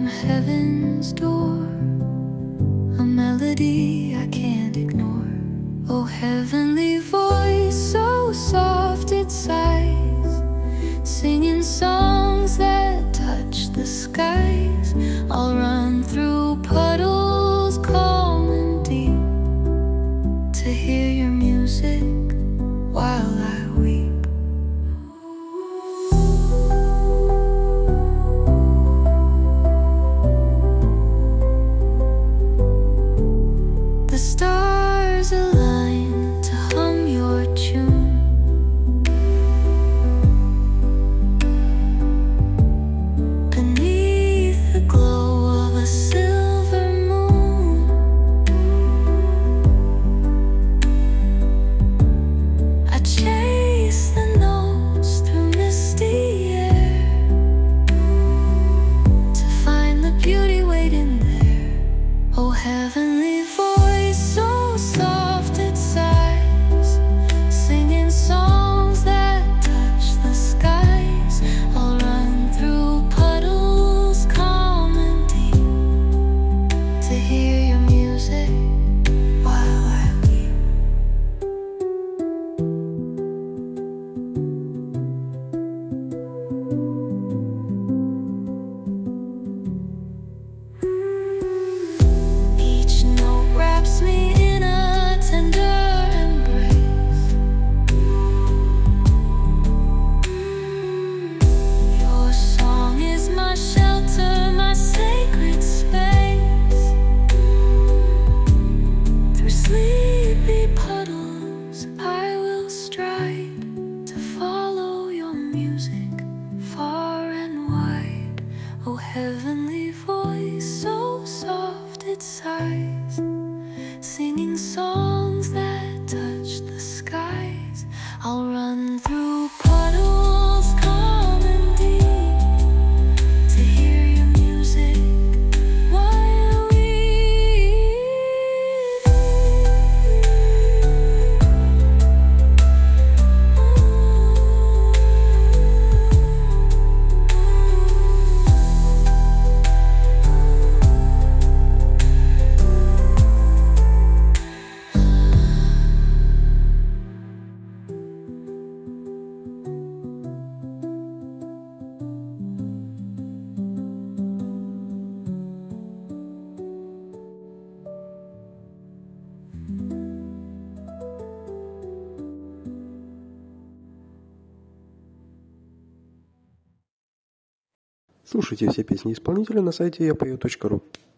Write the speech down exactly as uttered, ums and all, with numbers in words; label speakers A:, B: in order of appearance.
A: heaven's door, a melody I can't ignore. Oh, heavenly voice, so soft it sighs, singing songs that touch the skies. I'll run through puddles calm and deep to hear your music while I weep. The stars align to hum your tune. Beneath the glow of a silver moon, I chase the notes through misty air to find the beauty waiting there. Oh, heavenly voice, so soft it sighs, singing songs that touch the skies. I'll run through puddles calm and deep to hear your music while I weep. Each note wraps me in a tender embrace. Your song is my shelter, my sacred space. Through sleepy puddles I will stride to follow your music far and wide. Oh, heavenly voice, so soft it sighs, singing songs that touch the skies. I'll run through puddles calm and deep to hear your music while we
B: Слушайте все песни исполнителя на сайте я пою точка ру.